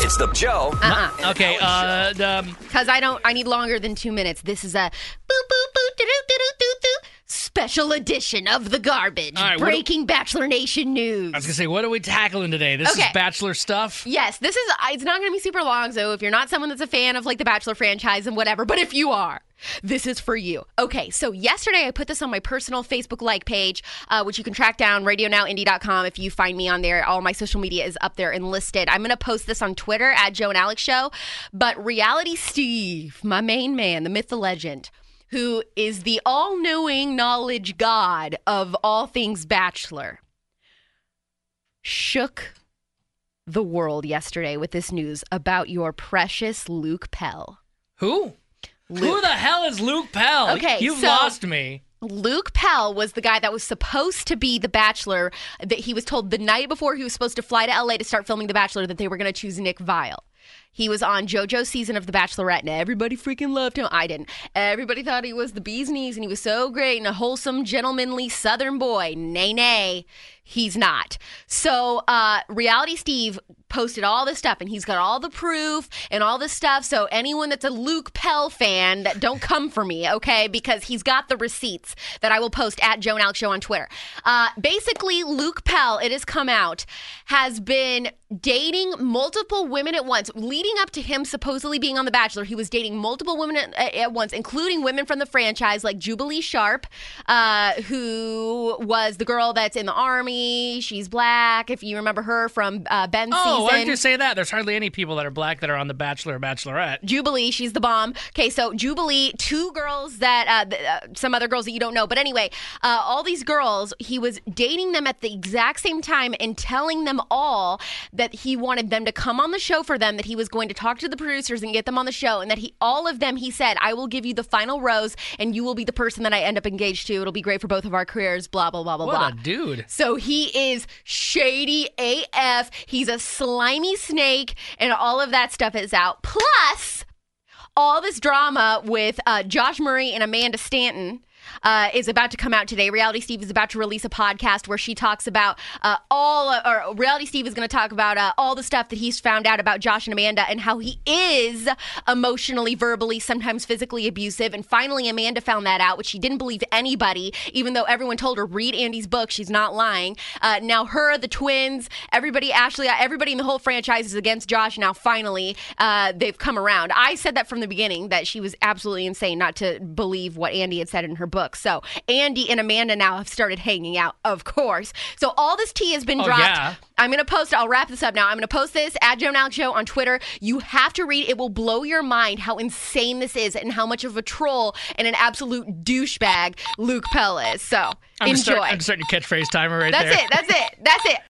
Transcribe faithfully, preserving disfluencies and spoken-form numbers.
It's the Joe. Uh-uh. Okay, uh, um, Because I don't, I need longer than two minutes. This is a boop, boop, boop, doo, doo, doo, doo, doo, special edition of The Garbage. All right, what Breaking Bachelor Nation news. I was going to say, what are we tackling today? This Okay. is Bachelor stuff? Yes, this is, it's not going to be super long, so if you're not someone that's a fan of like the Bachelor franchise and whatever, but if you are, this is for you. Okay, so yesterday I put this on my personal Facebook like page, uh, which you can track down, radio now indie dot com. If you find me on there, all my social media is up there and listed. I'm going to post this on Twitter at Joe and Alex Show, but Reality Steve, my main man, the myth, the legend, who is the all-knowing knowledge god of all things Bachelor, shook the world yesterday with this news about your precious Luke Pell. Who? Luke. Who the hell is Luke Pell? Okay, You've so- lost me. Luke Pell was the guy that was supposed to be the Bachelor, that he was told the night before he was supposed to fly to L A to start filming The Bachelor that they were going to choose Nick Viall. He was on JoJo's season of The Bachelorette, and everybody freaking loved him. I didn't. Everybody thought he was the bee's knees, and he was so great and a wholesome, gentlemanly Southern boy. Nay, nay, he's not. So uh, Reality Steve posted all this stuff, and he's got all the proof and all this stuff. So anyone that's a Luke Pell fan, that don't come for me, okay? Because he's got the receipts that I will post at Joe and Alex Show on Twitter. Uh, basically, Luke Pell, it has come out, has been dating multiple women at once. Leading up to him supposedly being on The Bachelor, he was dating multiple women at, at once, including women from the franchise like Jubilee Sharp, uh, who was the girl that's in the army. She's black, if you remember her from uh, Ben's Oh, season. why did you say that? There's hardly any people that are black that are on The Bachelor or Bachelorette. Jubilee, she's the bomb. Okay, so Jubilee, two girls that, uh, th- uh, some other girls that you don't know. But anyway, uh, all these girls, he was dating them at the exact same time and telling them all that he wanted them to come on the show for them, that he was going to talk to the producers and get them on the show, and that he, all of them, he said, I will give you the final rose, and you will be the person that I end up engaged to. It'll be great for both of our careers, blah, blah, blah, blah, What blah. a dude. So he is shady A F. He's a slimy snake, and all of that stuff is out. Plus, all this drama with uh, Josh Murray and Amanda Stanton uh, is about to come out today. Reality Steve is about to release a podcast where she talks about uh, all, uh, or Reality Steve is going to talk about uh, all the stuff that he's found out about Josh and Amanda and how he is emotionally, verbally, sometimes physically abusive. And finally, Amanda found that out, which she didn't believe anybody, even though everyone told her, read Andy's book. She's not lying. Uh, now her, the twins, everybody, Ashley, everybody in the whole franchise is against Josh. Now, finally, uh, they've come around. I said that from the beginning, that she was absolutely insane not to believe what Andy had said in her book. So Andy and Amanda now have started hanging out, of course. So all this tea has been Oh, dropped. yeah. I'm going to post, I'll wrap this up now. I'm going to post this at Joe and Alex Show on Twitter. You have to read. It will blow your mind how insane this is and how much of a troll and an absolute douchebag Luke Pell is. So I'm enjoy. Start, I'm starting to catchphrase timer right That's there. it. That's it. That's it.